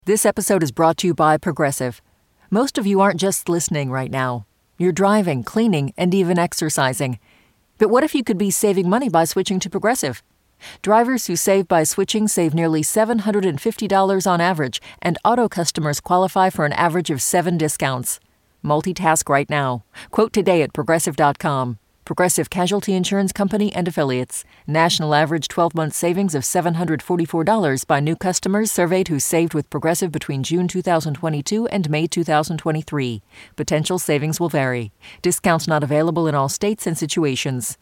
This episode is brought to you by Progressive. Most of you aren't just listening right now. You're driving, cleaning, and even exercising. But what if you could be saving money by switching to Progressive? Drivers who save by switching save nearly $750 on average, and auto customers qualify for an average of 7 discounts. Multitask right now. Quote today at Progressive.com. Progressive Casualty Insurance Company and Affiliates. National average 12-month savings of $744 by new customers surveyed who saved with Progressive between June 2022 and May 2023. Potential savings will vary. Discounts not available in all states and situations.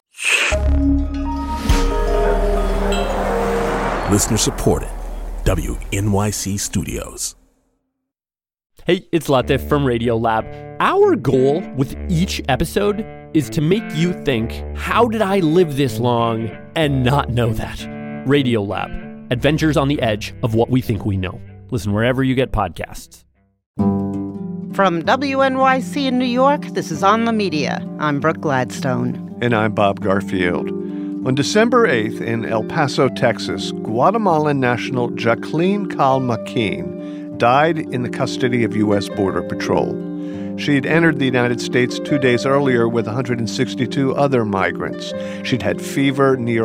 Listener supported. WNYC Studios. Hey, it's Latif from Radiolab. Our goal with each episode is to make you think, how did I live this long and not know that? Radiolab, adventures on the edge of what we think we know. Listen wherever you get podcasts. From WNYC in New York, this is On the Media. I'm Brooke Gladstone. And I'm Bob Garfield. On December 8th in El Paso, Texas, Guatemalan national Jacqueline Calmaquin died in the custody of U.S. Border Patrol. She'd entered the United States 2 days earlier with 162 other migrants. She'd had fever near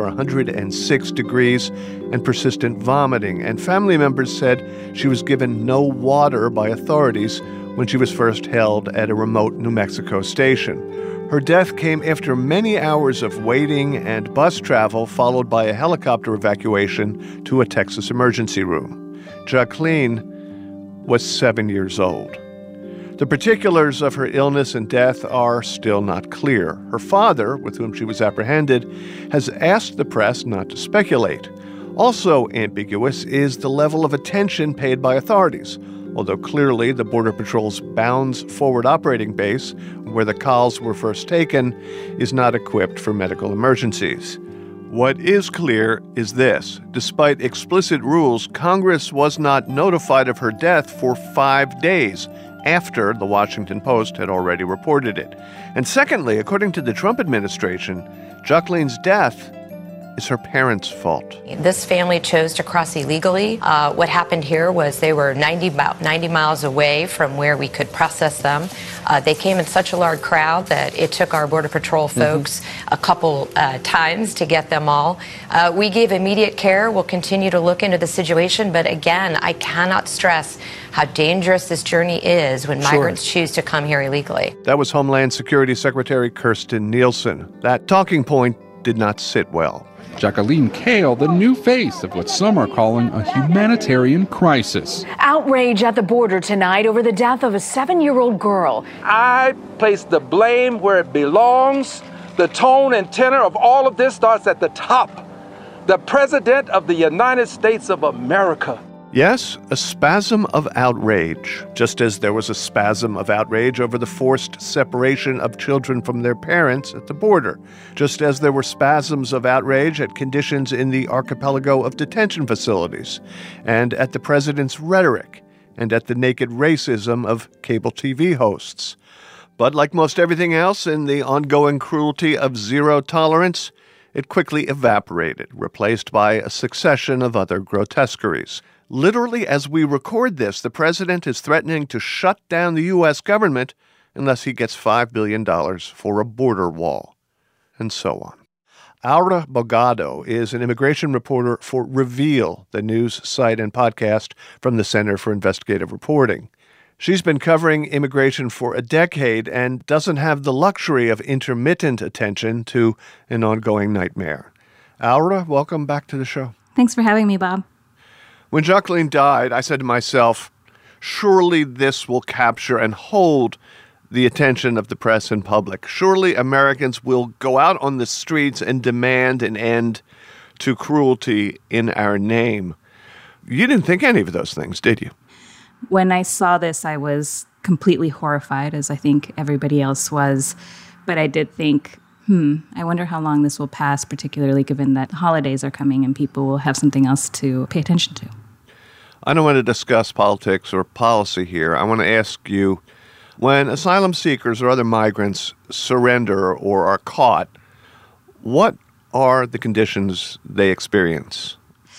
106 degrees and persistent vomiting, and family members said she was given no water by authorities when she was first held at a remote New Mexico station. Her death came after many hours of waiting and bus travel, followed by a helicopter evacuation to a Texas emergency room. Jacqueline was 7 years old. The particulars of her illness and death are still not clear. Her father, with whom she was apprehended, has asked the press not to speculate. Also ambiguous is the level of attention paid by authorities, although clearly the Border Patrol's Bounds Forward Operating Base, where the calls were first taken, is not equipped for medical emergencies. What is clear is this. Despite explicit rules, Congress was not notified of her death for 5 days after the Washington Post had already reported it. And secondly, according to the Trump administration, Jacqueline's death is her parents' fault. This family chose to cross illegally. What happened here was they were about 90 miles away from where we could process them. They came in such a large crowd that it took our Border Patrol folks a couple times to get them all. We gave immediate care. We'll continue to look into the situation. But again, I cannot stress how dangerous this journey is when migrants choose to come here illegally. That was Homeland Security Secretary Kirstjen Nielsen. That talking point did not sit well. Jacqueline Kale, the new face of what some are calling a humanitarian crisis. Outrage at the border tonight over the death of a 7-year-old girl. I place the blame where it belongs. The tone and tenor of all of this starts at the top. The President of the United States of America. Yes, a spasm of outrage, just as there was a spasm of outrage over the forced separation of children from their parents at the border, just as there were spasms of outrage at conditions in the archipelago of detention facilities, and at the president's rhetoric, and at the naked racism of cable TV hosts. But like most everything else in the ongoing cruelty of zero tolerance, it quickly evaporated, replaced by a succession of other grotesqueries. Literally, as we record this, the president is threatening to shut down the U.S. government unless he gets $5 billion for a border wall, and so on. Aura Bogado is an immigration reporter for Reveal, the news site and podcast from the Center for Investigative Reporting. She's been covering immigration for a decade and doesn't have the luxury of intermittent attention to an ongoing nightmare. Aura, welcome back to the show. Thanks for having me, Bob. When Jacqueline died, I said to myself, surely this will capture and hold the attention of the press and public. Surely Americans will go out on the streets and demand an end to cruelty in our name. You didn't think any of those things, did you? When I saw this, I was completely horrified, as I think everybody else was. But I did think, I wonder how long this will pass, particularly given that holidays are coming and people will have something else to pay attention to. I don't want to discuss politics or policy here. I want to ask you, when asylum seekers or other migrants surrender or are caught, what are the conditions they experience?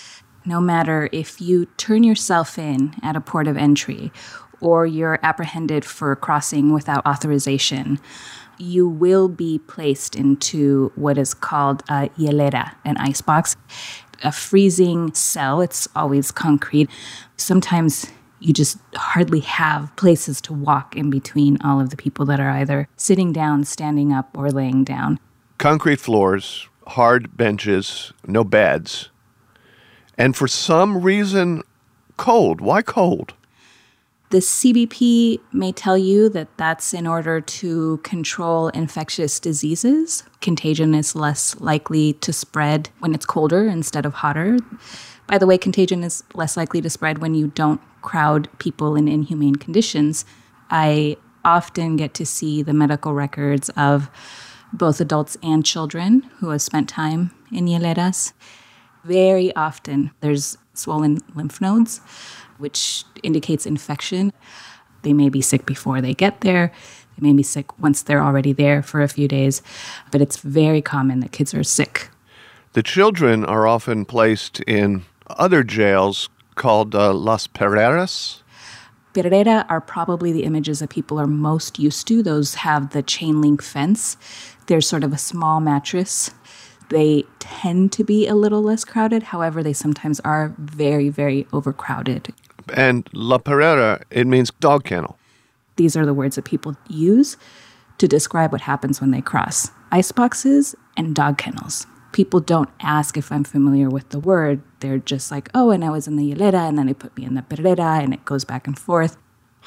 no matter if you turn yourself in at a port of entry or you're apprehended for crossing without authorization, you will be placed into what is called a hielera, an icebox, a freezing cell. It's always concrete. Sometimes you just hardly have places to walk in between all of the people that are either sitting down, standing up, or laying down. Concrete floors, hard benches, no beds. And for some reason, cold. Why cold? The CBP may tell you that that's in order to control infectious diseases. Contagion is less likely to spread when it's colder instead of hotter. By the way, contagion is less likely to spread when you don't crowd people in inhumane conditions. I often get to see the medical records of both adults and children who have spent time in hieleras. Very often there's swollen lymph nodes, which indicates infection. They may be sick before they get there. They may be sick once they're already there for a few days. But it's very common that kids are sick. The children are often placed in other jails called Las Perreras. Perrera are probably the images that people are most used to. Those have the chain link fence. There's sort of a small mattress. They tend to be a little less crowded. However, they sometimes are very, very overcrowded. And La Perrera, it means dog kennel. These are the words that people use to describe what happens when they cross iceboxes and dog kennels. People don't ask if I'm familiar with the word. They're just like, oh, and I was in the hielera, and then they put me in the perrera, and it goes back and forth.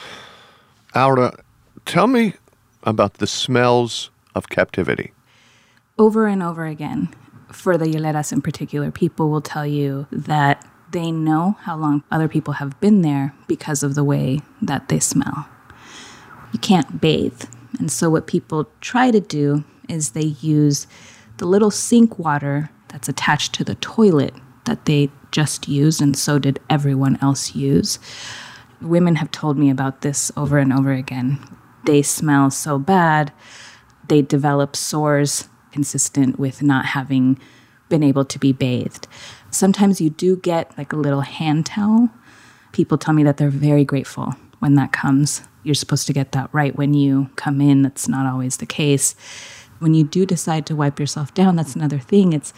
Aura, tell me about the smells of captivity. Over and over again, for the hieleras in particular, people will tell you that they know how long other people have been there because of the way that they smell. You can't bathe. And so what people try to do is they use the little sink water that's attached to the toilet that they just used, and so did everyone else use. Women have told me about this over and over again. They smell so bad, they develop sores consistent with not having been able to be bathed. Sometimes you do get like a little hand towel. People tell me that they're very grateful when that comes. You're supposed to get that right when you come in. That's not always the case. When you do decide to wipe yourself down, that's another thing. It's,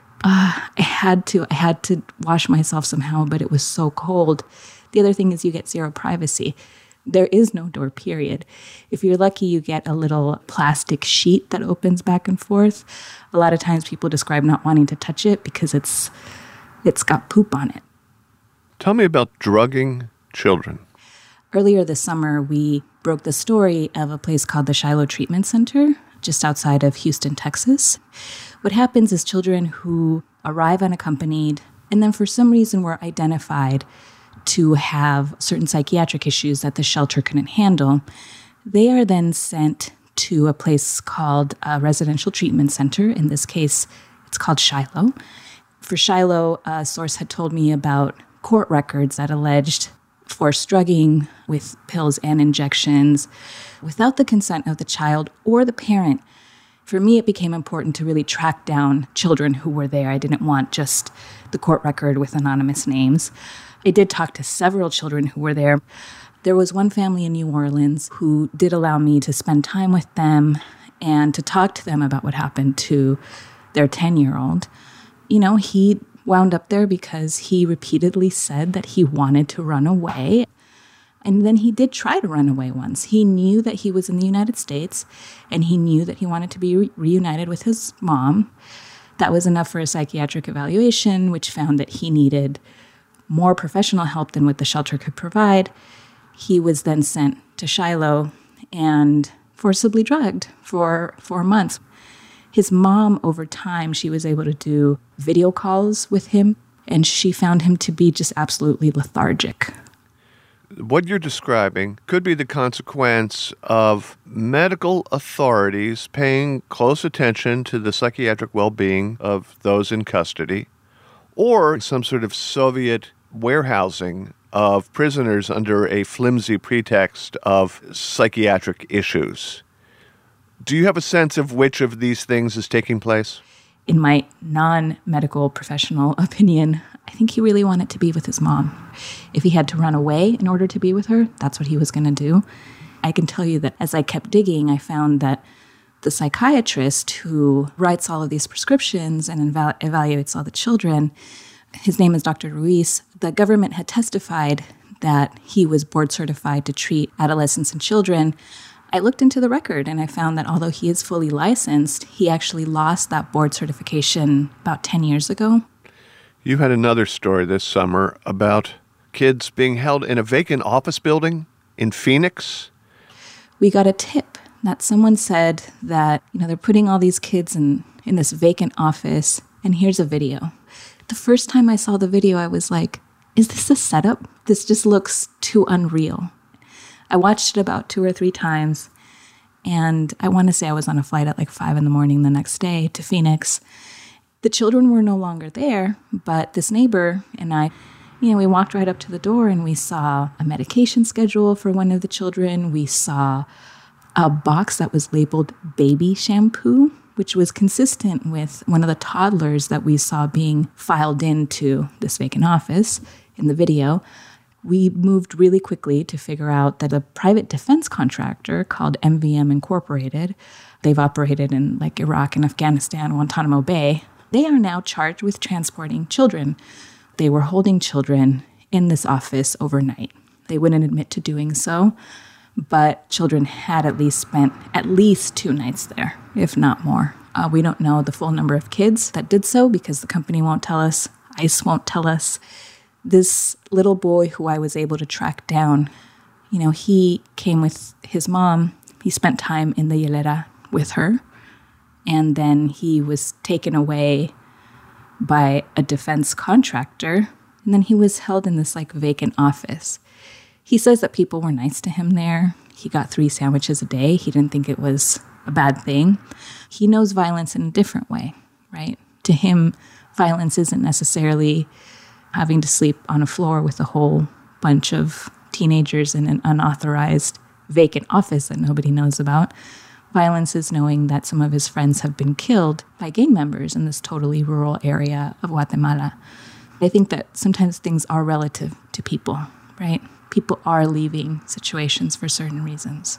I had to wash myself somehow, but it was so cold. The other thing is you get zero privacy. There is no door, period. If you're lucky, you get a little plastic sheet that opens back and forth. A lot of times people describe not wanting to touch it because it's got poop on it. Tell me about drugging children. Earlier this summer, we broke the story of a place called the Shiloh Treatment Center, just outside of Houston, Texas. What happens is children who arrive unaccompanied and then for some reason were identified to have certain psychiatric issues that the shelter couldn't handle, they are then sent to a place called a residential treatment center. In this case, it's called Shiloh. For Shiloh, a source had told me about court records that alleged forced drugging with pills and injections without the consent of the child or the parent. For me, it became important to really track down children who were there. I didn't want just the court record with anonymous names. I did talk to several children who were there. There was one family in New Orleans who did allow me to spend time with them and to talk to them about what happened to their 10-year-old. You know, he wound up there because he repeatedly said that he wanted to run away. And then he did try to run away once. He knew that he was in the United States, and he knew that he wanted to be reunited with his mom. That was enough for a psychiatric evaluation, which found that he needed more professional help than what the shelter could provide. He was then sent to Shiloh and forcibly drugged for 4 months. His mom, over time, she was able to do video calls with him, and she found him to be just absolutely lethargic. What you're describing could be the consequence of medical authorities paying close attention to the psychiatric well-being of those in custody, or some sort of Soviet warehousing of prisoners under a flimsy pretext of psychiatric issues. Do you have a sense of which of these things is taking place? In my non-medical professional opinion, I think he really wanted to be with his mom. If he had to run away in order to be with her, that's what he was going to do. I can tell you that as I kept digging, I found that the psychiatrist who writes all of these prescriptions and evaluates all the children, his name is Dr. Ruiz. The government had testified that he was board certified to treat adolescents and children. I looked into the record and I found that although he is fully licensed, he actually lost that board certification about 10 years ago. You had another story this summer about kids being held in a vacant office building in Phoenix. We got a tip that someone said that, they're putting all these kids in this vacant office, and here's a video. The first time I saw the video, I was like, is this a setup? This just looks too unreal. I watched it about 2 or 3 times, and I want to say I was on a flight at like 5 a.m. the next day to Phoenix. The children were no longer there, but this neighbor and I, we walked right up to the door and we saw a medication schedule for one of the children. We saw a box that was labeled baby shampoo, which was consistent with one of the toddlers that we saw being filed into this vacant office in the video. We moved really quickly to figure out that a private defense contractor called MVM Incorporated, they've operated in like Iraq and Afghanistan, Guantanamo Bay. They are now charged with transporting children. They were holding children in this office overnight. They wouldn't admit to doing so, but children had at least spent at least 2 nights there, if not more. We don't know the full number of kids that did so because the company won't tell us. ICE won't tell us. This little boy who I was able to track down, he came with his mom. He spent time in the Hilera with her. And then he was taken away by a defense contractor. And then he was held in this like vacant office. He says that people were nice to him there. He got 3 sandwiches a day. He didn't think it was a bad thing. He knows violence in a different way, right? To him, violence isn't necessarily having to sleep on a floor with a whole bunch of teenagers in an unauthorized vacant office that nobody knows about. Violence is knowing that some of his friends have been killed by gang members in this totally rural area of Guatemala. I think that sometimes things are relative to people, right? People are leaving situations for certain reasons.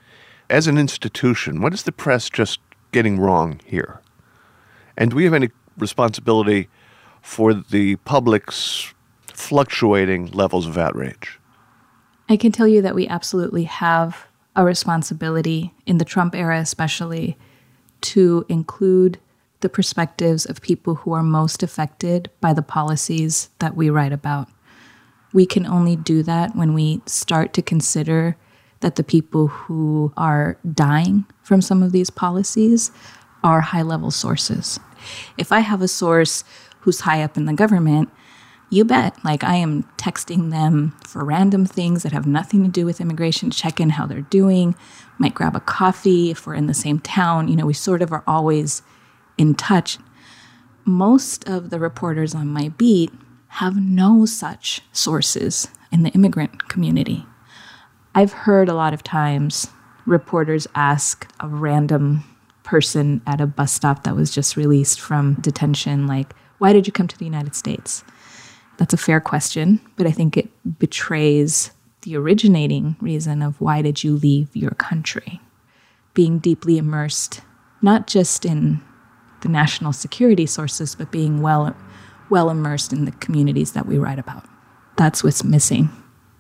As an institution, what is the press just getting wrong here? And do we have any responsibility for the public's fluctuating levels of outrage? I can tell you that we absolutely have a responsibility, in the Trump era especially, to include the perspectives of people who are most affected by the policies that we write about. We can only do that when we start to consider that the people who are dying from some of these policies are high-level sources. If I have a source who's high up in the government, you bet, I am texting them for random things that have nothing to do with immigration, check in how they're doing, might grab a coffee if we're in the same town. We sort of are always in touch. Most of the reporters on my beat have no such sources in the immigrant community. I've heard a lot of times reporters ask a random person at a bus stop that was just released from detention, why did you come to the United States? That's a fair question, but I think it betrays the originating reason of why did you leave your country? Being deeply immersed, not just in the national security sources, but being well immersed in the communities that we write about. That's what's missing.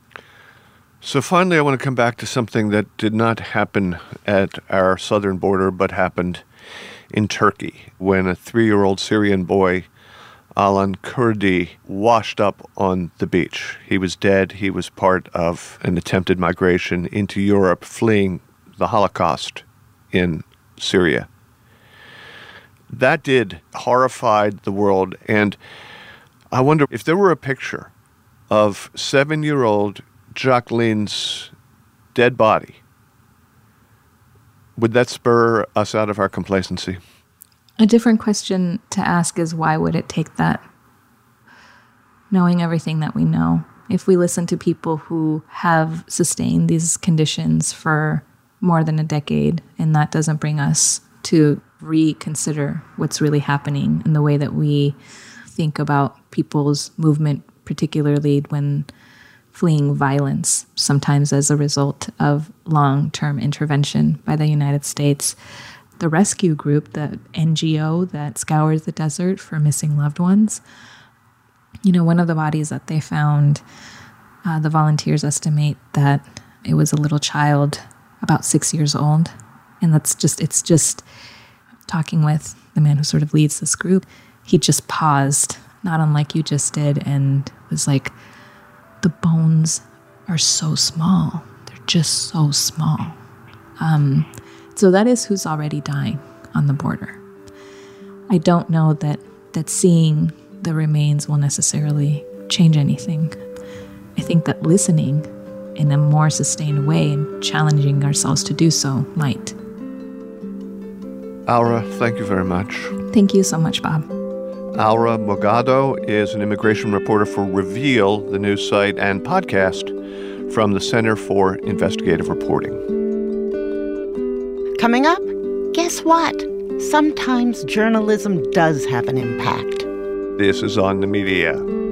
So finally, I want to come back to something that did not happen at our southern border, but happened in Turkey when a 3-year-old Syrian boy, Alan Kurdi, washed up on the beach. He was dead. He was part of an attempted migration into Europe, fleeing the Holocaust in Syria. That did horrified the world, and I wonder if there were a picture of 7-year-old Jacqueline's dead body, would that spur us out of our complacency? A different question to ask is, why would it take that? Knowing everything that we know, if we listen to people who have sustained these conditions for more than a decade, and that doesn't bring us to reconsider what's really happening in the way that we think about people's movement, particularly when fleeing violence, sometimes as a result of long-term intervention by the United States. The rescue group, the NGO that scours the desert for missing loved ones, one of the bodies that they found, the volunteers estimate that it was a little child about 6 years old. And it's just talking with the man who sort of leads this group. He just paused, not unlike you just did, and was like, the bones are so small. They're just so small. So that is who's already dying on the border. I don't know that seeing the remains will necessarily change anything. I think that listening in a more sustained way and challenging ourselves to do so might. Aura, thank you very much. Thank you so much, Bob. Aura Morgado is an immigration reporter for Reveal, the news site and podcast from the Center for Investigative Reporting. Coming up, guess what? Sometimes journalism does have an impact. This is On the Media.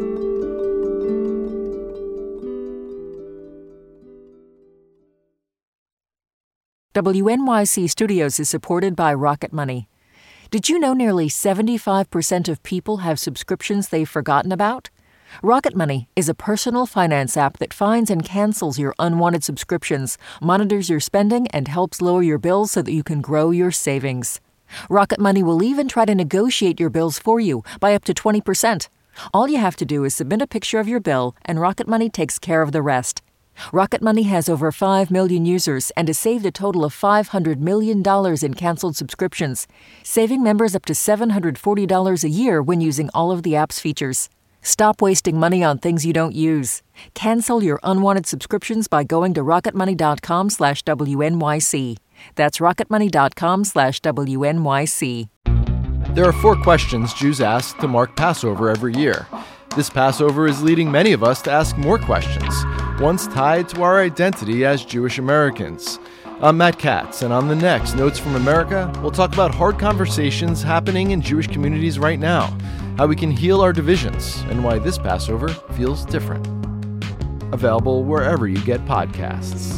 WNYC Studios is supported by Rocket Money. Did you know nearly 75% of people have subscriptions they've forgotten about? Rocket Money is a personal finance app that finds and cancels your unwanted subscriptions, monitors your spending, and helps lower your bills so that you can grow your savings. Rocket Money will even try to negotiate your bills for you by up to 20%. All you have to do is submit a picture of your bill, and Rocket Money takes care of the rest. Rocket Money has over 5 million users and has saved a total of $500 million in canceled subscriptions, saving members up to $740 a year when using all of the app's features. Stop wasting money on things you don't use. Cancel your unwanted subscriptions by going to rocketmoney.com/WNYC. That's rocketmoney.com/WNYC. There are 4 questions Jews ask to mark Passover every year. This Passover is leading many of us to ask more questions, ones tied to our identity as Jewish Americans. I'm Matt Katz, and on the next Notes from America, we'll talk about hard conversations happening in Jewish communities right now, how we can heal our divisions, and why this Passover feels different. Available wherever you get podcasts.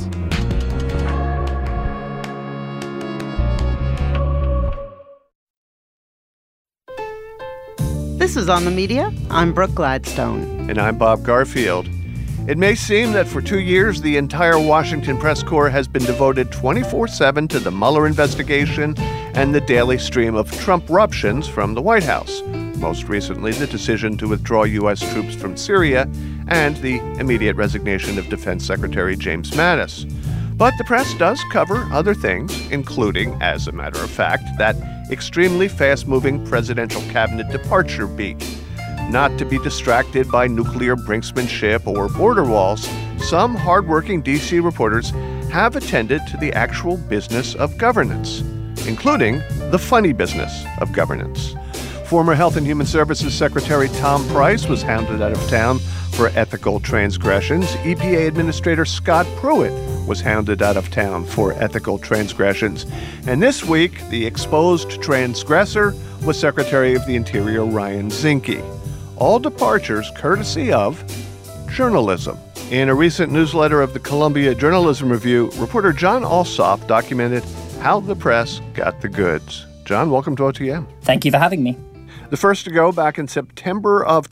This is On the Media. I'm Brooke Gladstone. And I'm Bob Garfield. It may seem that for 2 years, the entire Washington press corps has been devoted 24/7 to the Mueller investigation and the daily stream of Trump-ruptions from the White House. Most recently, the decision to withdraw U.S. troops from Syria and the immediate resignation of Defense Secretary James Mattis. But the press does cover other things, including, as a matter of fact, that extremely fast-moving presidential cabinet departure beat. Not to be distracted by nuclear brinksmanship or border walls, some hardworking D.C. reporters have attended to the actual business of governance, including the funny business of governance. Former Health and Human Services Secretary Tom Price was hounded out of town for ethical transgressions. EPA Administrator Scott Pruitt was hounded out of town for ethical transgressions. And this week, the exposed transgressor was Secretary of the Interior Ryan Zinke. All departures courtesy of journalism. In a recent newsletter of the Columbia Journalism Review, reporter John Alsop documented how the press got the goods. John, welcome to OTM. Thank you for having me. The first to go back in September of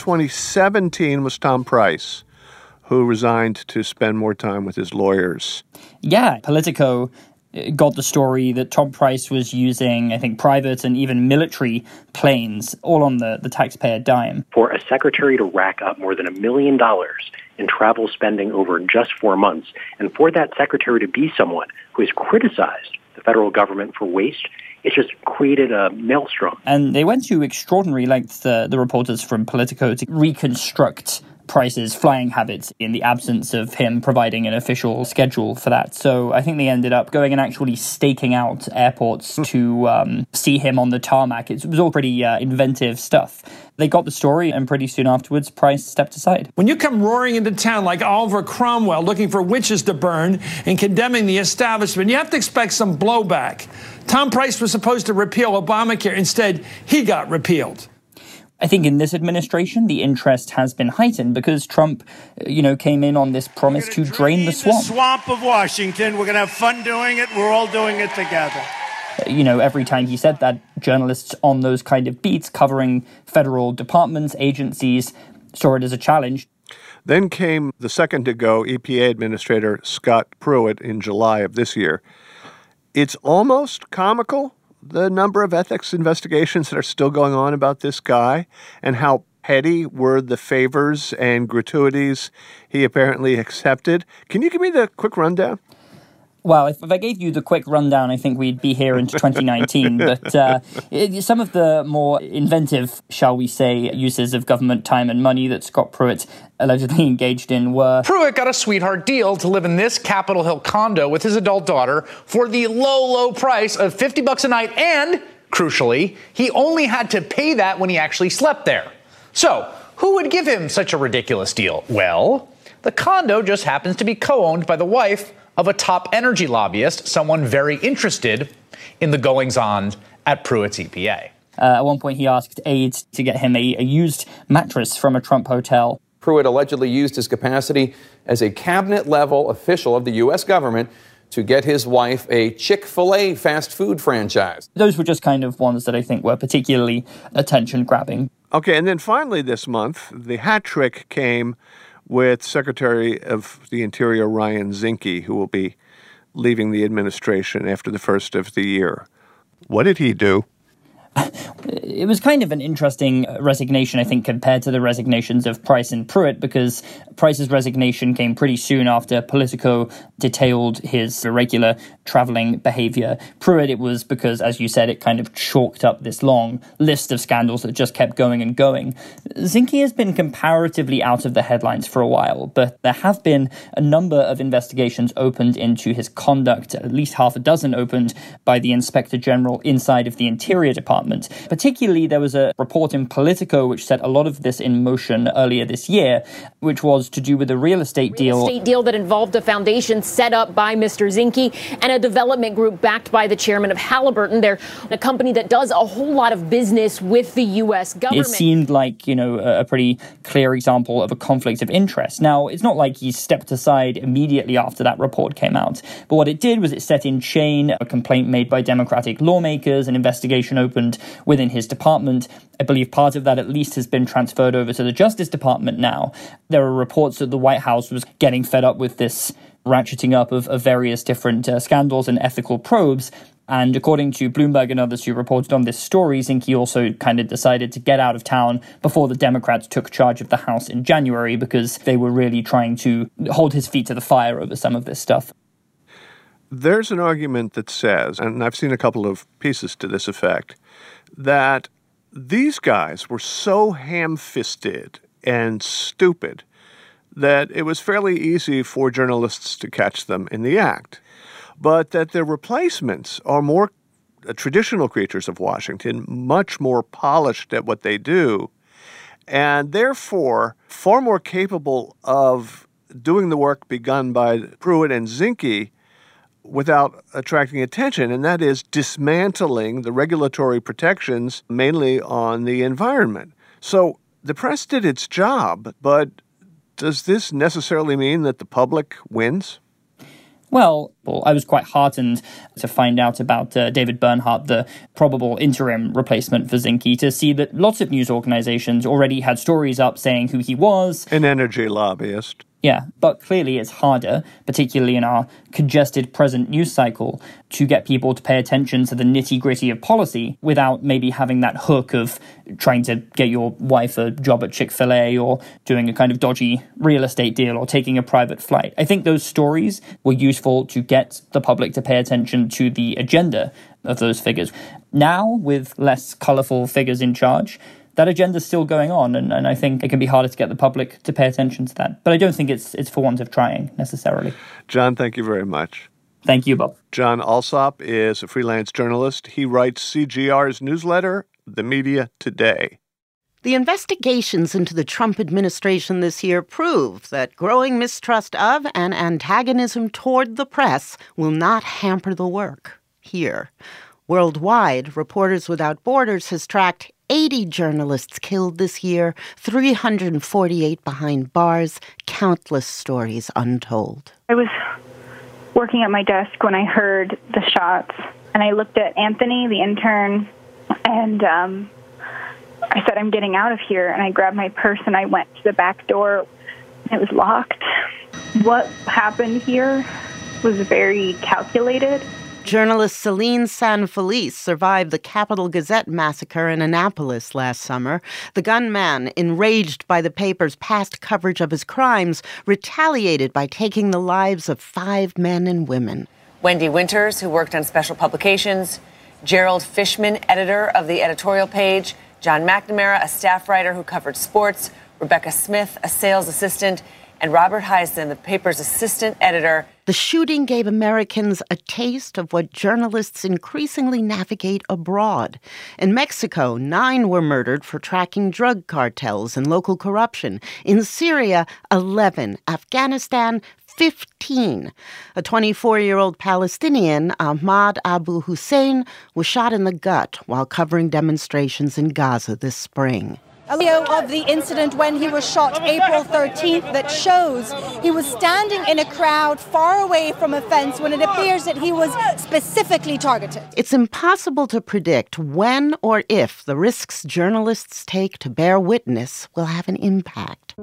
2017 was Tom Price, who resigned to spend more time with his lawyers. Yeah, Politico got the story that Tom Price was using, I think, private and even military planes, all on the taxpayer dime. For a secretary to rack up more than $1 million in travel spending over just 4 months, and for that secretary to be someone who has criticized the federal government for waste, it's just created a maelstrom. And they went to extraordinary lengths, the reporters from Politico, to reconstruct Price's flying habits in the absence of him providing an official schedule for that. So I think they ended up going and actually staking out airports to see him on the tarmac. It was all pretty inventive stuff. They got the story, and pretty soon afterwards, Price stepped aside. When you come roaring into town like Oliver Cromwell looking for witches to burn and condemning the establishment, you have to expect some blowback. Tom Price was supposed to repeal Obamacare. Instead, he got repealed. I think in this administration, the interest has been heightened because Trump, came in on this promise to drain the swamp. The swamp of Washington. We're going to have fun doing it. We're all doing it together. Every time he said that, journalists on those kind of beats covering federal departments, agencies, saw it as a challenge. Then came the second to go EPA Administrator Scott Pruitt in July of this year. It's almost comical, the number of ethics investigations that are still going on about this guy and how petty were the favors and gratuities he apparently accepted. Can you give me the quick rundown? Well, if I gave you the quick rundown, I think we'd be here into 2019. But some of the more inventive, shall we say, uses of government time and money that Scott Pruitt allegedly engaged in were... Pruitt got a sweetheart deal to live in this Capitol Hill condo with his adult daughter for the low price of $50 a night. And, crucially, he only had to pay that when he actually slept there. So, who would give him such a ridiculous deal? Well, the condo just happens to be co-owned by the wife of a top energy lobbyist, someone very interested in the goings-on at Pruitt's EPA. At one point, he asked aides to get him a used mattress from a Trump hotel. Pruitt allegedly used his capacity as a cabinet-level official of the U.S. government to get his wife a Chick-fil-A fast food franchise. Those were just kind of ones that I think were particularly attention-grabbing. Okay, and then finally this month, the hat trick came with Secretary of the Interior Ryan Zinke, who will be leaving the administration after the first of the year. What did he do? It was kind of an interesting resignation, I think, compared to the resignations of Price and Pruitt, because Price's resignation came pretty soon after Politico detailed his irregular traveling behavior. Pruitt, it was because, as you said, it kind of chalked up this long list of scandals that just kept going and going. Zinke has been comparatively out of the headlines for a while, but there have been a number of investigations opened into his conduct, at least half a dozen opened by the Inspector General inside of the Interior Department. Particularly, there was a report in Politico which set a lot of this in motion earlier this year, which was to do with a real estate deal. Real estate deal that involved a foundation set up by Mr. Zinke and a development group backed by the chairman of Halliburton. They're a company that does a whole lot of business with the U.S. government. It seemed like, a pretty clear example of a conflict of interest. Now, it's not like he stepped aside immediately after that report came out, but what it did was it set in chain a complaint made by Democratic lawmakers, an investigation opened within his department. I believe part of that at least has been transferred over to the Justice Department now. There are reports that the White House was getting fed up with this ratcheting up of various different scandals and ethical probes. And according to Bloomberg and others who reported on this story, Zinke also kind of decided to get out of town before the Democrats took charge of the House in January because they were really trying to hold his feet to the fire over some of this stuff. There's an argument that says, and I've seen a couple of pieces to this effect, that these guys were so ham-fisted and stupid that it was fairly easy for journalists to catch them in the act, but that their replacements are more traditional creatures of Washington, much more polished at what they do, and therefore far more capable of doing the work begun by Pruitt and Zinke without attracting attention, and that is dismantling the regulatory protections, mainly on the environment. So the press did its job, but does this necessarily mean that the public wins? Well, I was quite heartened to find out about David Bernhardt, the probable interim replacement for Zinke, to see that lots of news organizations already had stories up saying who he was. An energy lobbyist. Yeah, but clearly it's harder, particularly in our congested present news cycle, to get people to pay attention to the nitty-gritty of policy without maybe having that hook of trying to get your wife a job at Chick-fil-A or doing a kind of dodgy real estate deal or taking a private flight. I think those stories were useful to get the public to pay attention to the agenda of those figures. Now, with less colorful figures in charge, that agenda's still going on, and I think it can be harder to get the public to pay attention to that. But I don't think it's for want of trying, necessarily. John, thank you very much. Thank you, Bob. John Alsop is a freelance journalist. He writes CGR's newsletter, The Media Today. The investigations into the Trump administration this year prove that growing mistrust of and antagonism toward the press will not hamper the work here. Worldwide, Reporters Without Borders has tracked 80 journalists killed this year, 348 behind bars, countless stories untold. I was working at my desk when I heard the shots, and I looked at Anthony, the intern, and I said, I'm getting out of here, and I grabbed my purse and I went to the back door. It was locked. What happened here was very calculated. Journalist Celine San-Felice survived the Capital Gazette massacre in Annapolis last summer. The gunman, enraged by the paper's past coverage of his crimes, retaliated by taking the lives of 5 men and women. Wendy Winters, who worked on special publications, Gerald Fishman, editor of the editorial page, John McNamara, a staff writer who covered sports, Rebecca Smith, a sales assistant, and Robert Heisen, the paper's assistant editor. The shooting gave Americans a taste of what journalists increasingly navigate abroad. In Mexico, 9 were murdered for tracking drug cartels and local corruption. In Syria, 11. Afghanistan, 15. A 24-year-old Palestinian, Ahmad Abu Hussein, was shot in the gut while covering demonstrations in Gaza this spring. A video of the incident when he was shot April 13th that shows he was standing in a crowd far away from a fence when it appears that he was specifically targeted. It's impossible to predict when or if the risks journalists take to bear witness will have an impact.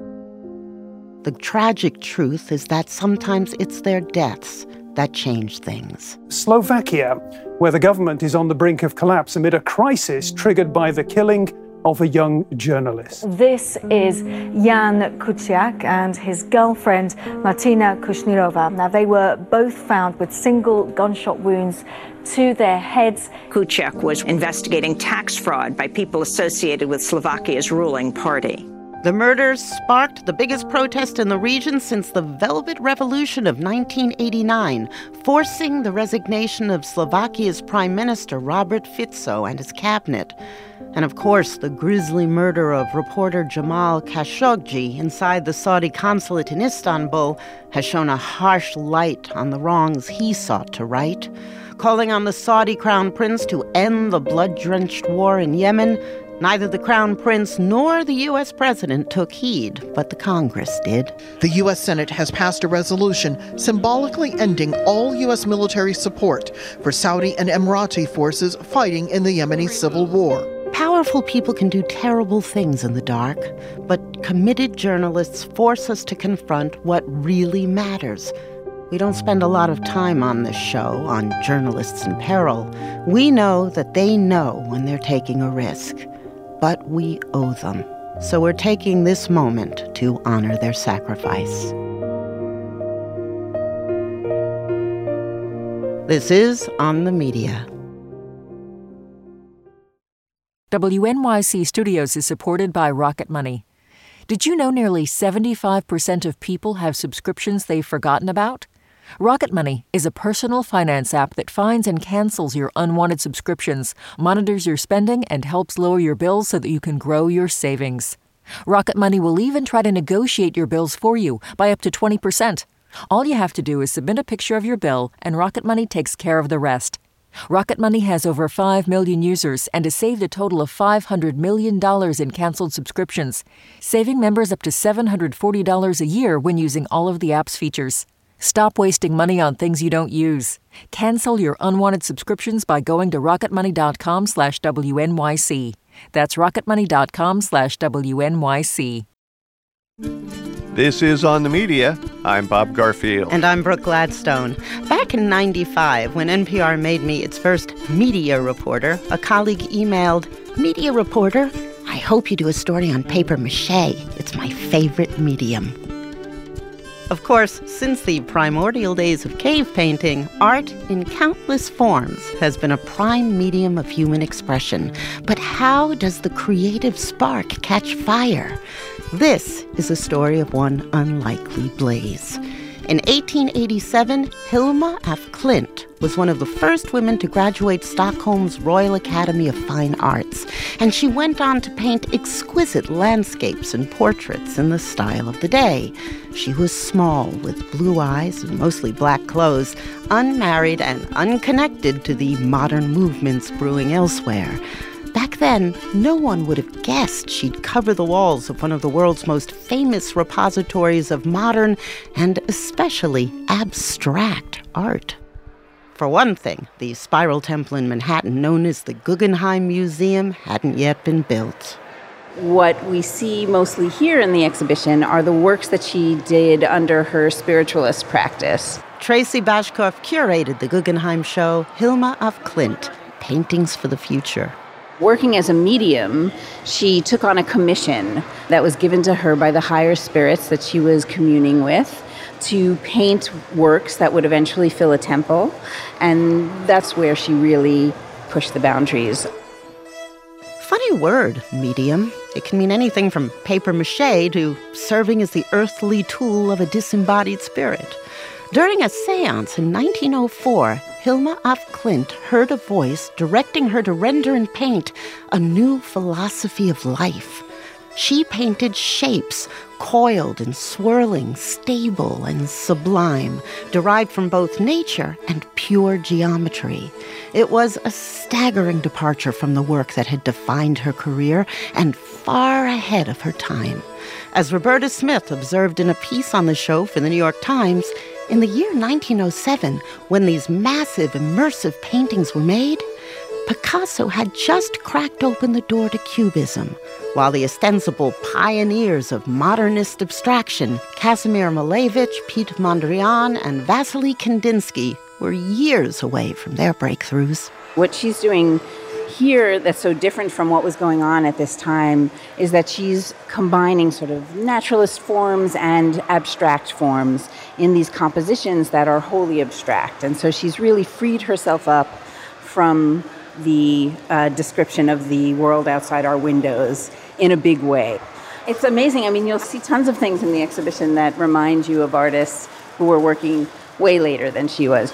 The tragic truth is that sometimes it's their deaths that change things. Slovakia, where the government is on the brink of collapse amid a crisis triggered by the killing of a young journalist. This is Jan Kuciak and his girlfriend Martina Kushnirova. Now, they were both found with single gunshot wounds to their heads. Kuciak was investigating tax fraud by people associated with Slovakia's ruling party. The murders sparked the biggest protest in the region since the Velvet Revolution of 1989, forcing the resignation of Slovakia's Prime Minister Robert Fico and his cabinet. And of course, the grisly murder of reporter Jamal Khashoggi inside the Saudi consulate in Istanbul has shone a harsh light on the wrongs he sought to right. Calling on the Saudi crown prince to end the blood-drenched war in Yemen, neither the crown prince nor the U.S. president took heed, but the Congress did. The U.S. Senate has passed a resolution symbolically ending all U.S. military support for Saudi and Emirati forces fighting in the Yemeni civil war. Powerful people can do terrible things in the dark, but committed journalists force us to confront what really matters. We don't spend a lot of time on this show on journalists in peril. We know that they know when they're taking a risk, but we owe them. So we're taking this moment to honor their sacrifice. This is On the Media. WNYC Studios is supported by Rocket Money. Did you know nearly 75% of people have subscriptions they've forgotten about? Rocket Money is a personal finance app that finds and cancels your unwanted subscriptions, monitors your spending, and helps lower your bills so that you can grow your savings. Rocket Money will even try to negotiate your bills for you by up to 20%. All you have to do is submit a picture of your bill, and Rocket Money takes care of the rest. Rocket Money has over 5 million users and has saved a total of $500 million in canceled subscriptions, saving members up to $740 a year when using all of the app's features. Stop wasting money on things you don't use. Cancel your unwanted subscriptions by going to rocketmoney.com/WNYC. That's rocketmoney.com/WNYC. This is On the Media. I'm Bob Garfield. And I'm Brooke Gladstone. Back in '95, when NPR made me its first media reporter, a colleague emailed, "Media reporter? I hope you do a story on paper mache. It's my favorite medium." Of course, since the primordial days of cave painting, art in countless forms has been a prime medium of human expression. But how does the creative spark catch fire? This is a story of one unlikely blaze. In 1887, Hilma af Klint was one of the first women to graduate Stockholm's Royal Academy of Fine Arts, and she went on to paint exquisite landscapes and portraits in the style of the day. She was small, with blue eyes and mostly black clothes, unmarried and unconnected to the modern movements brewing elsewhere. Back back then, no one would have guessed she'd cover the walls of one of the world's most famous repositories of modern and especially abstract art. For one thing, the spiral temple in Manhattan, known as the Guggenheim Museum, hadn't yet been built. What we see mostly here in the exhibition are the works that she did under her spiritualist practice. Tracy Bashkoff curated the Guggenheim show Hilma af Klint, Paintings for the Future. Working as a medium, she took on a commission that was given to her by the higher spirits that she was communing with to paint works that would eventually fill a temple, and that's where she really pushed the boundaries. Funny word, medium. It can mean anything from papier-mâché to serving as the earthly tool of a disembodied spirit. During a séance in 1904, Hilma af Klint heard a voice directing her to render and paint a new philosophy of life. She painted shapes, coiled and swirling, stable and sublime, derived from both nature and pure geometry. It was a staggering departure from the work that had defined her career and far ahead of her time. As Roberta Smith observed in a piece on the show for the New York Times, in the year 1907, when these massive, immersive paintings were made, Picasso had just cracked open the door to Cubism, while the ostensible pioneers of modernist abstraction, Casimir Malevich, Piet Mondrian, and Vasily Kandinsky, were years away from their breakthroughs. What she's doing here that's so different from what was going on at this time is that she's combining sort of naturalist forms and abstract forms in these compositions that are wholly abstract. And so she's really freed herself up from the description of the world outside our windows in a big way. It's amazing. I mean, you'll see tons of things in the exhibition that remind you of artists who were working way later than she was.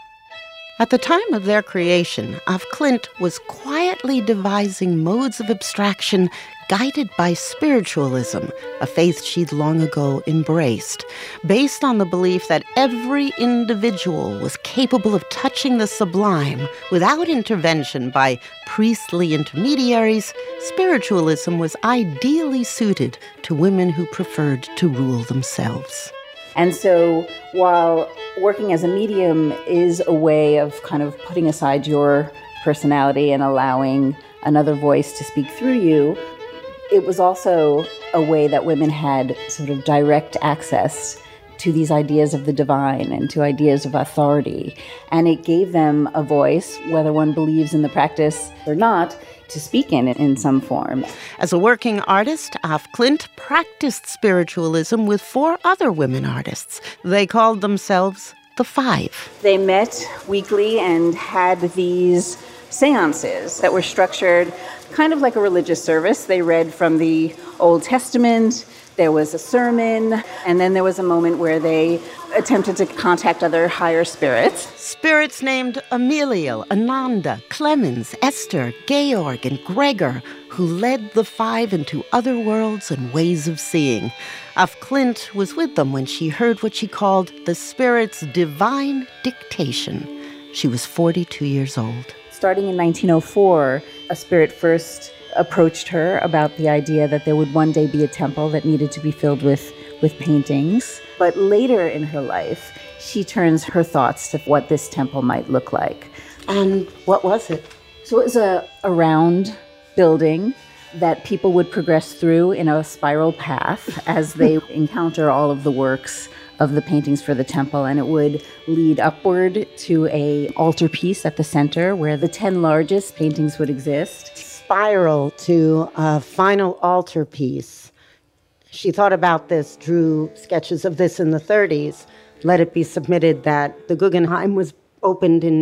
At the time of their creation, af Klint was quietly devising modes of abstraction guided by spiritualism, a faith she'd long ago embraced, based on the belief that every individual was capable of touching the sublime without intervention by priestly intermediaries. Spiritualism was ideally suited to women who preferred to rule themselves. And so while working as a medium is a way of kind of putting aside your personality and allowing another voice to speak through you, it was also a way that women had sort of direct access to these ideas of the divine and to ideas of authority. And it gave them a voice, whether one believes in the practice or not, to speak in some form. As a working artist, af Klint practiced spiritualism with 4 other women artists. They called themselves the Five. They met weekly and had these seances that were structured kind of like a religious service. They read from the Old Testament, there was a sermon, and then there was a moment where they attempted to contact other higher spirits. Spirits named Emilio, Ananda, Clemens, Esther, Georg, and Gregor, who led the 5 into other worlds and ways of seeing. Af Klint was with them when she heard what she called the spirit's divine dictation. She was 42 years old. Starting in 1904, a spirit first approached her about the idea that there would one day be a temple that needed to be filled with paintings. But later in her life, she turns her thoughts to what this temple might look like. And what was it? So it was a round building that people would progress through in a spiral path as they encounter all of the works of the paintings for the temple, and it would lead upward to a altarpiece at the center where the 10 largest paintings would exist. Spiral to a final altarpiece. She thought about this, drew sketches of this in the 30s. Let it be submitted that the Guggenheim was opened in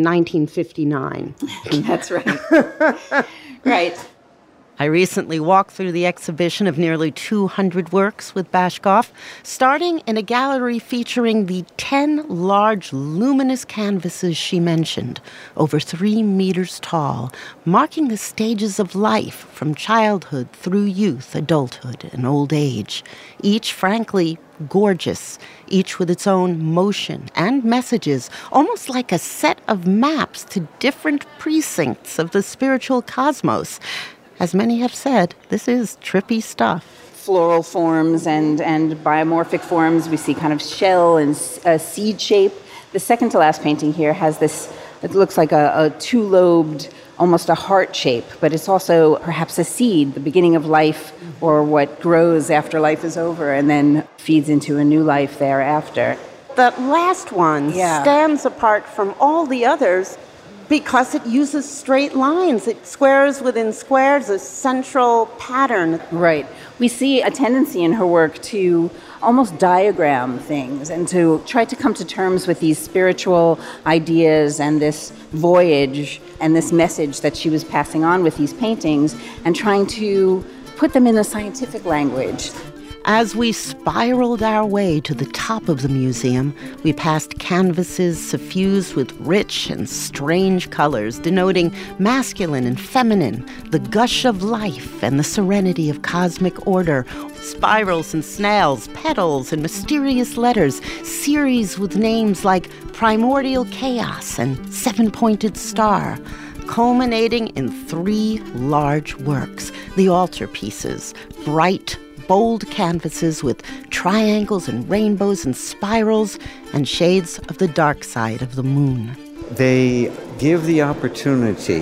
1959. That's right. Right. I recently walked through the exhibition of nearly 200 works with Bashkoff, starting in a gallery featuring the 10 large luminous canvases she mentioned, over 3 meters tall, marking the stages of life from childhood through youth, adulthood, and old age. Each, frankly, gorgeous, each with its own motion and messages, almost like a set of maps to different precincts of the spiritual cosmos. As many have said, this is trippy stuff. Floral forms and biomorphic forms. We see kind of shell and seed shape. The second to last painting here has this, it looks like a two-lobed, almost a heart shape, but it's also perhaps a seed, the beginning of life, or what grows after life is over and then feeds into a new life thereafter. That last one stands apart from all the others because it uses straight lines. It squares within squares, a central pattern. Right. We see a tendency in her work to almost diagram things and to try to come to terms with these spiritual ideas and this voyage and this message that she was passing on with these paintings and trying to put them in a scientific language. As we spiraled our way to the top of the museum, we passed canvases suffused with rich and strange colors, denoting masculine and feminine, the gush of life and the serenity of cosmic order, spirals and snails, petals and mysterious letters, series with names like Primordial Chaos and Seven-Pointed Star, culminating in 3 large works, the altarpieces, bright, bold canvases with triangles and rainbows and spirals and shades of the dark side of the moon. They give the opportunity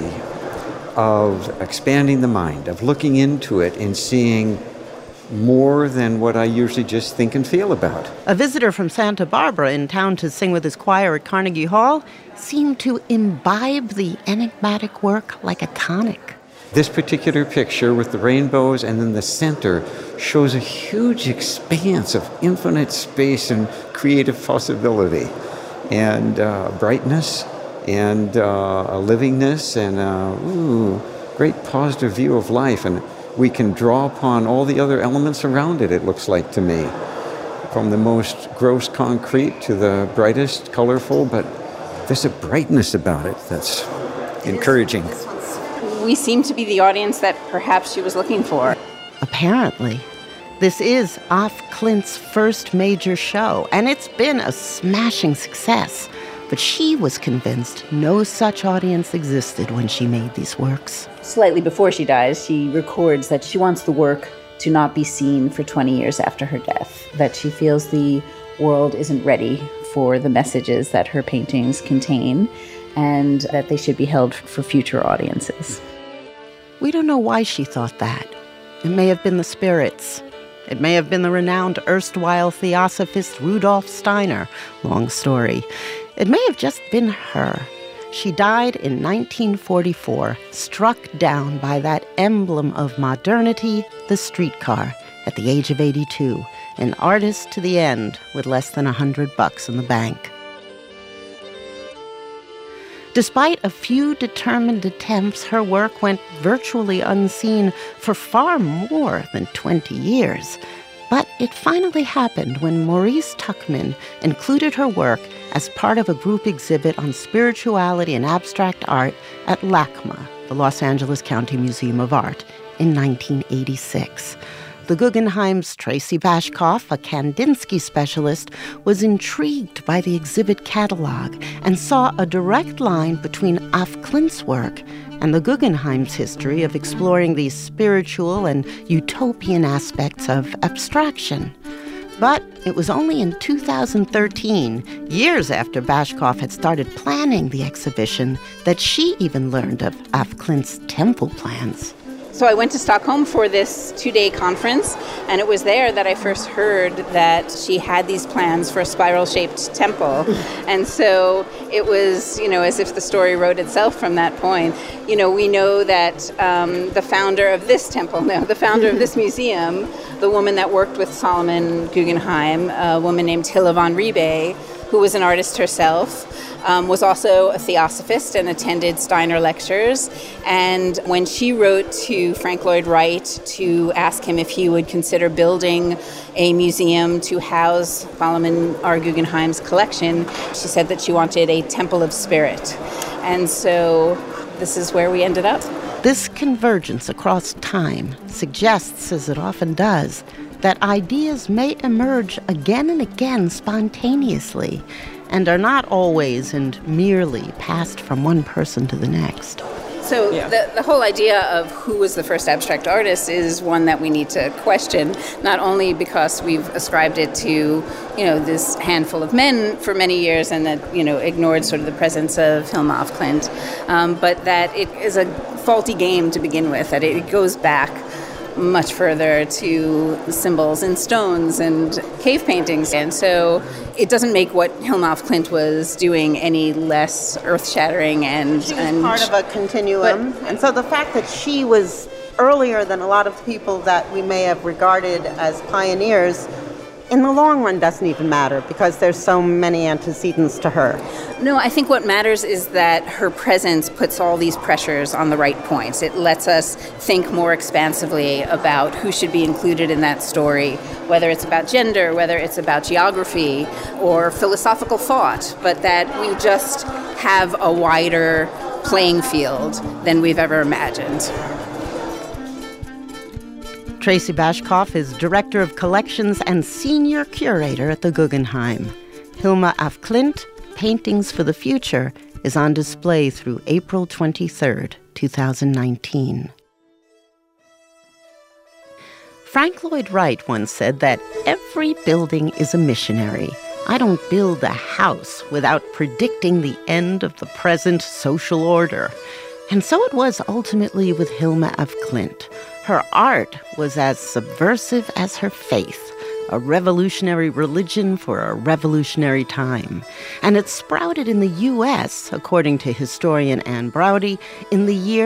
of expanding the mind, of looking into it and seeing more than what I usually just think and feel about. A visitor from Santa Barbara in town to sing with his choir at Carnegie Hall seemed to imbibe the enigmatic work like a tonic. This particular picture with the rainbows and then the center shows a huge expanse of infinite space and creative possibility and brightness and a livingness and a great positive view of life. And we can draw upon all the other elements around it, it looks like to me, from the most gross concrete to the brightest colorful, but there's a brightness about it that's encouraging. We seem to be the audience that perhaps she was looking for. Apparently. This is Af Klint's first major show, and it's been a smashing success. But she was convinced no such audience existed when she made these works. Slightly before she dies, she records that she wants the work to not be seen for 20 years after her death, that she feels the world isn't ready for the messages that her paintings contain, and that they should be held for future audiences. We don't know why she thought that. It may have been the spirits. It may have been the renowned erstwhile theosophist Rudolf Steiner. Long story. It may have just been her. She died in 1944, struck down by that emblem of modernity, the streetcar, at the age of 82, an artist to the end with less than $100 in the bank. Despite a few determined attempts, her work went virtually unseen for far more than 20 years. But it finally happened when Maurice Tuckman included her work as part of a group exhibit on spirituality and abstract art at LACMA, the Los Angeles County Museum of Art, in 1986. The Guggenheim's Tracy Bashkoff, a Kandinsky specialist, was intrigued by the exhibit catalog and saw a direct line between Af Klint's work and the Guggenheim's history of exploring these spiritual and utopian aspects of abstraction. But it was only in 2013, years after Bashkoff had started planning the exhibition, that she even learned of Af Klint's temple plans. So I went to Stockholm for this 2-day conference, and it was there that I first heard that she had these plans for a spiral-shaped temple. And so it was, as if the story wrote itself from that point. We know that the founder of this temple, the founder of this museum, the woman that worked with Solomon Guggenheim, a woman named Hilla von Riebe, who was an artist herself, was also a theosophist and attended Steiner lectures. And when she wrote to Frank Lloyd Wright to ask him if he would consider building a museum to house Solomon R. Guggenheim's collection, she said that she wanted a temple of spirit. And so this is where we ended up. This convergence across time suggests, as it often does, that ideas may emerge again and again spontaneously and are not always and merely passed from one person to the next. So So the whole idea of who was the first abstract artist is one that we need to question, not only because we've ascribed it to, this handful of men for many years and that, ignored sort of the presence of Hilma af Klint, but that it is a faulty game to begin with, that it goes back much further to symbols and stones and cave paintings. And so it doesn't make what Hilma af Klint was doing any less earth-shattering. And she was part of a continuum. And so the fact that she was earlier than a lot of people that we may have regarded as pioneers, in the long run doesn't even matter because there's so many antecedents to her. No, I think what matters is that her presence puts all these pressures on the right points. It lets us think more expansively about who should be included in that story, whether it's about gender, whether it's about geography or philosophical thought, but that we just have a wider playing field than we've ever imagined. Tracy Bashkoff is Director of Collections and Senior Curator at the Guggenheim. Hilma af Klint, Paintings for the Future, is on display through April 23rd, 2019. Frank Lloyd Wright once said that every building is a missionary. I don't build a house without predicting the end of the present social order. And so it was ultimately with Hilma af Klint. Her art was as subversive as her faith, a revolutionary religion for a revolutionary time. And it sprouted in the U.S., according to historian Anne Braudy, in the year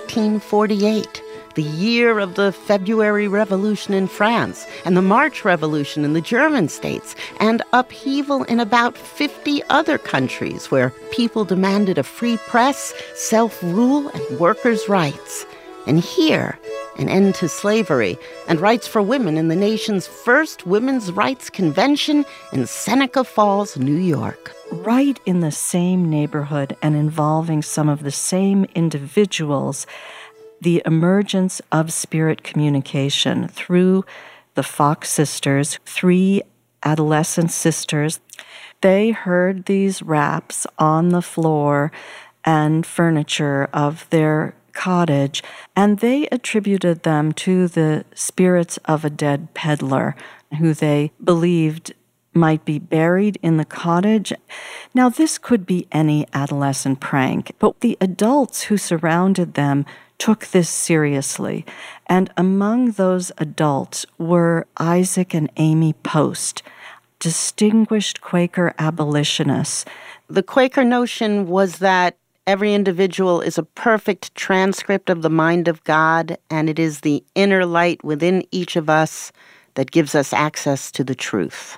1848, the year of the February Revolution in France and the March Revolution in the German states, and upheaval in about 50 other countries where people demanded a free press, self-rule, and workers' rights. And here, an end to slavery and rights for women in the nation's first women's rights convention in Seneca Falls, New York. Right in the same neighborhood and involving some of the same individuals, the emergence of spirit communication through the Fox sisters, 3 adolescent sisters. They heard these raps on the floor and furniture of their cottage, and they attributed them to the spirits of a dead peddler who they believed might be buried in the cottage. Now, this could be any adolescent prank, but the adults who surrounded them took this seriously, and among those adults were Isaac and Amy Post, distinguished Quaker abolitionists. The Quaker notion was that every individual is a perfect transcript of the mind of God, and it is the inner light within each of us that gives us access to the truth.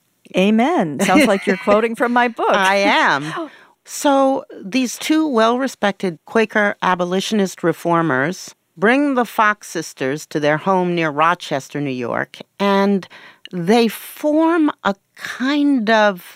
Amen. Sounds like you're quoting from my book. I am. So these 2 well-respected Quaker abolitionist reformers bring the Fox sisters to their home near Rochester, New York, and they form a kind of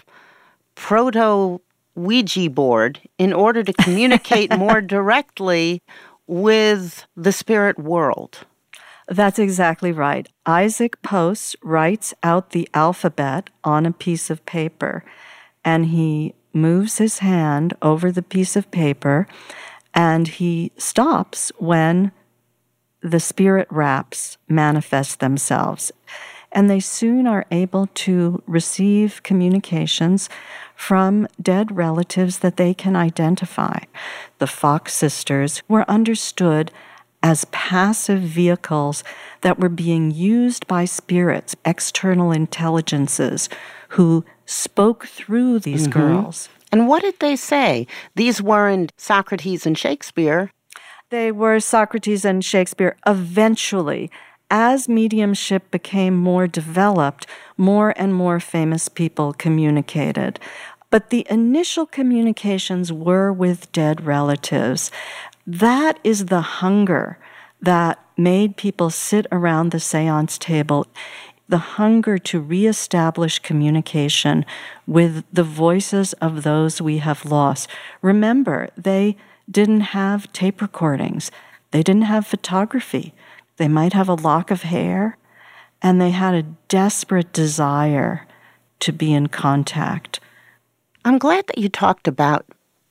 proto-Ouija board in order to communicate more directly with the spirit world. That's exactly right. Isaac Post writes out the alphabet on a piece of paper, and he moves his hand over the piece of paper, and he stops when the spirit raps manifest themselves. And they soon are able to receive communications from dead relatives that they can identify. The Fox sisters were understood as passive vehicles that were being used by spirits, external intelligences, who spoke through these girls. And what did they say? These weren't Socrates and Shakespeare. They were Socrates and Shakespeare. Eventually, as mediumship became more developed, more and more famous people communicated. But the initial communications were with dead relatives. That is the hunger that made people sit around the seance table, the hunger to reestablish communication with the voices of those we have lost. Remember, they didn't have tape recordings. They didn't have photography. They might have a lock of hair, and they had a desperate desire to be in contact. I'm glad that you talked about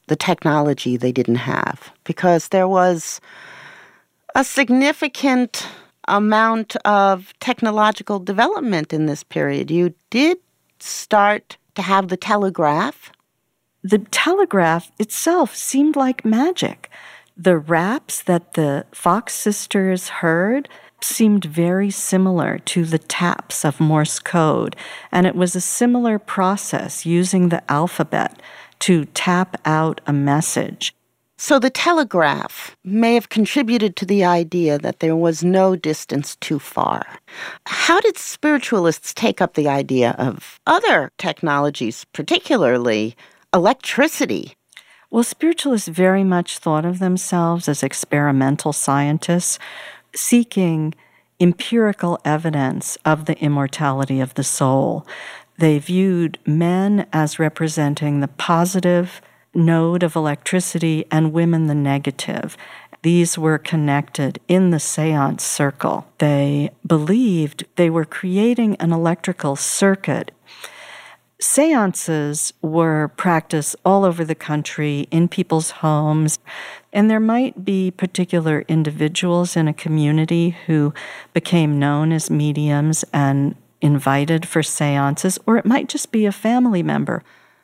the technology they didn't have, because there was a significant amount of technological development in this period. You did start to have the telegraph. The telegraph itself seemed like magic. The raps that the Fox sisters heard seemed very similar to the taps of Morse code, and it was a similar process using the alphabet to tap out a message. So the telegraph may have contributed to the idea that there was no distance too far. How did spiritualists take up the idea of other technologies, particularly electricity? Well, spiritualists very much thought of themselves as experimental scientists, seeking empirical evidence of the immortality of the soul. They viewed men as representing the positive node of electricity and women the negative. These were connected in the seance circle. They believed they were creating an electrical circuit. Seances were practiced all over the country, in people's homes, and there might be particular individuals in a community who became known as mediums and invited for seances, or it might just be a family member.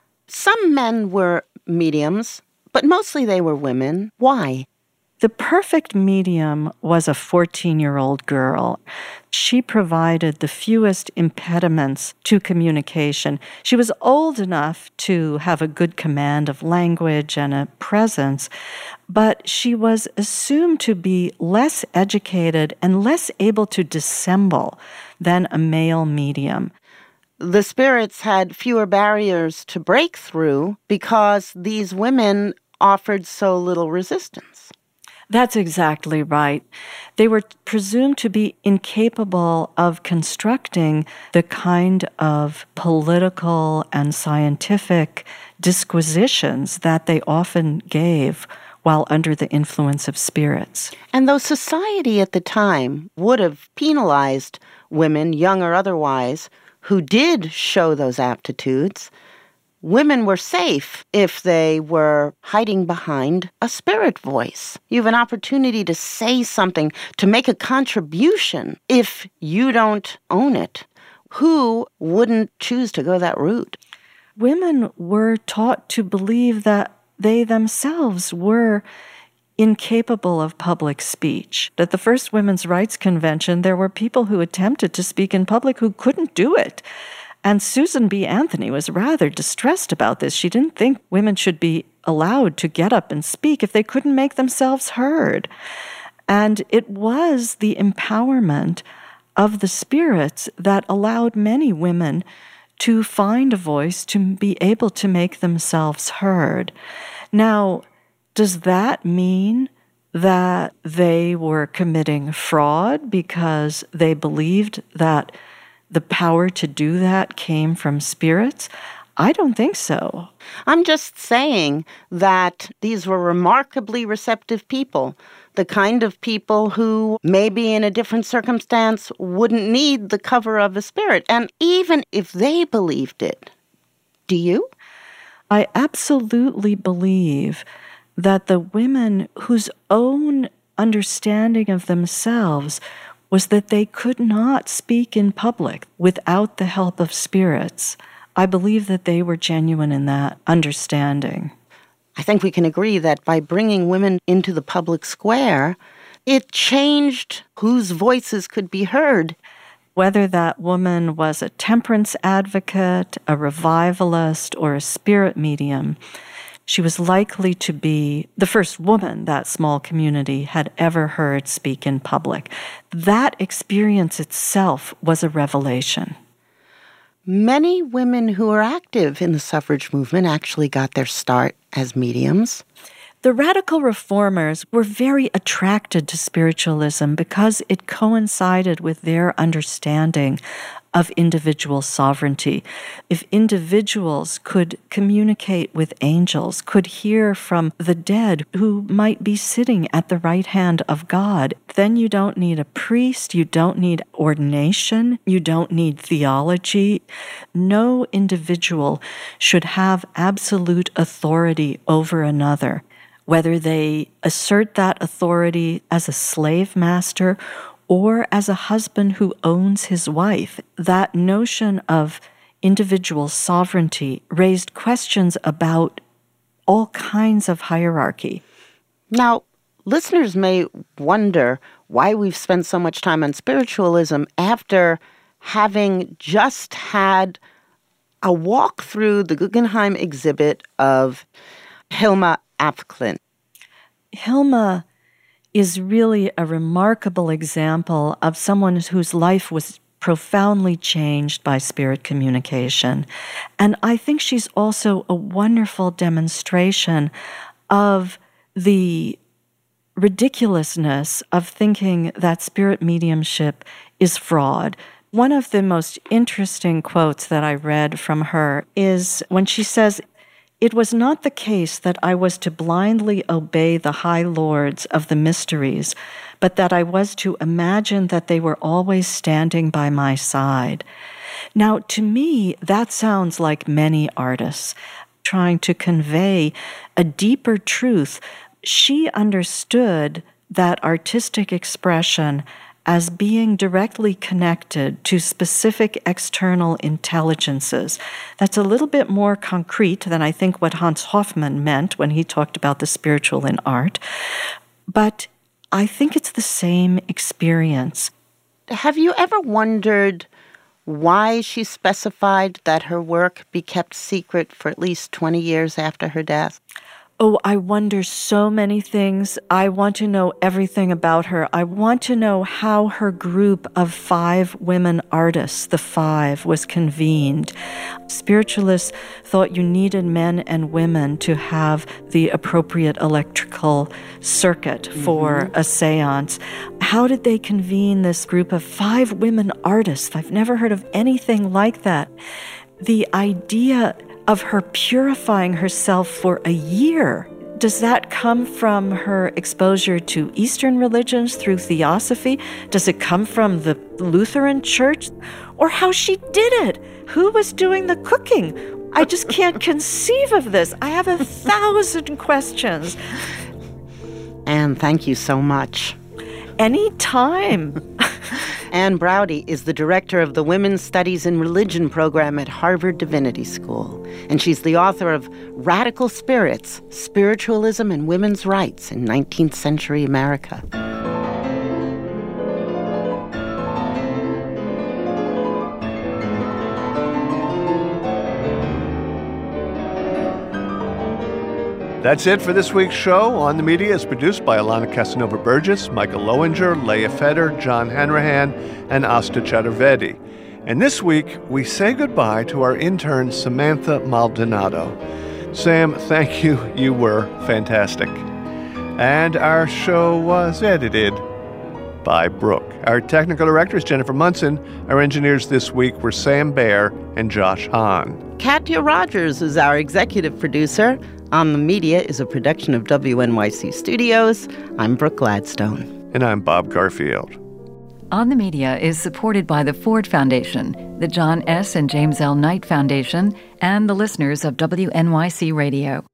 Some men were mediums, but mostly they were women. Why? The perfect medium was a 14-year-old girl. She provided the fewest impediments to communication. She was old enough to have a good command of language and a presence, but she was assumed to be less educated and less able to dissemble than a male medium. The spirits had fewer barriers to break through because these women offered so little resistance. That's exactly right. They were presumed to be incapable of constructing the kind of political and scientific disquisitions that they often gave while under the influence of spirits. And though society at the time would have penalized women, young or otherwise, who did show those aptitudes, women were safe if they were hiding behind a spirit voice. You have an opportunity to say something, to make a contribution. If you don't own it, who wouldn't choose to go that route? Women were taught to believe that they themselves were incapable of public speech. At the first Women's Rights Convention, there were people who attempted to speak in public who couldn't do it. And Susan B. Anthony was rather distressed about this. She didn't think women should be allowed to get up and speak if they couldn't make themselves heard. And it was the empowerment of the spirits that allowed many women to find a voice, to be able to make themselves heard. Now, does that mean that they were committing fraud because they believed that the power to do that came from spirits? I don't think so. I'm just saying that these were remarkably receptive people, the kind of people who maybe in a different circumstance wouldn't need the cover of a spirit. And even if they believed it, do you? I absolutely believe that the women whose own understanding of themselves was that they could not speak in public without the help of spirits. I believe that they were genuine in that understanding. I think we can agree that by bringing women into the public square, it changed whose voices could be heard. Whether that woman was a temperance advocate, a revivalist, or a spirit medium, she was likely to be the first woman that small community had ever heard speak in public. That experience itself was a revelation. Many women who were active in the suffrage movement actually got their start as mediums. The radical reformers were very attracted to spiritualism because it coincided with their understanding of individual sovereignty. If individuals could communicate with angels, could hear from the dead who might be sitting at the right hand of God, then you don't need a priest, you don't need ordination, you don't need theology. No individual should have absolute authority over another, whether they assert that authority as a slave master or as a husband who owns his wife. That notion of individual sovereignty raised questions about all kinds of hierarchy. Now, listeners may wonder why we've spent so much time on spiritualism after having just had a walk through the Guggenheim exhibit of Hilma af Klint. Hilma is really a remarkable example of someone whose life was profoundly changed by spirit communication. And I think she's also a wonderful demonstration of the ridiculousness of thinking that spirit mediumship is fraud. One of the most interesting quotes that I read from her is when she says, "It was not the case that I was to blindly obey the high lords of the mysteries, but that I was to imagine that they were always standing by my side." Now, to me, that sounds like many artists trying to convey a deeper truth. She understood that artistic expression as being directly connected to specific external intelligences. That's a little bit more concrete than I think what Hans Hofmann meant when he talked about the spiritual in art. But I think it's the same experience. Have you ever wondered why she specified that her work be kept secret for at least 20 years after her death? Oh, I wonder so many things. I want to know everything about her. I want to know how her group of 5 women artists, the 5, was convened. Spiritualists thought you needed men and women to have the appropriate electrical circuit for a seance. How did they convene this group of 5 women artists? I've never heard of anything like that. The idea of her purifying herself for a year. Does that come from her exposure to Eastern religions through theosophy? Does it come from the Lutheran Church? Or how she did it? Who was doing the cooking? I just can't conceive of this. I have 1,000 questions. Anne, thank you so much. Anytime. Anne Braude is the director of the Women's Studies in Religion program at Harvard Divinity School, and she's the author of Radical Spirits, Spiritualism and Women's Rights in 19th Century America. That's it for this week's show. On the Media is produced by Alana Casanova-Burgess, Michael Lowinger, Leah Feder, John Hanrahan, and Asta Chaturvedi. And this week, we say goodbye to our intern, Samantha Maldonado. Sam, thank you. You were fantastic. And our show was edited by Brooke. Our technical director is Jennifer Munson. Our engineers this week were Sam Baer and Josh Hahn. Katya Rogers is our executive producer. On the Media is a production of WNYC Studios. I'm Brooke Gladstone. And I'm Bob Garfield. On the Media is supported by the Ford Foundation, the John S. and James L. Knight Foundation, and the listeners of WNYC Radio.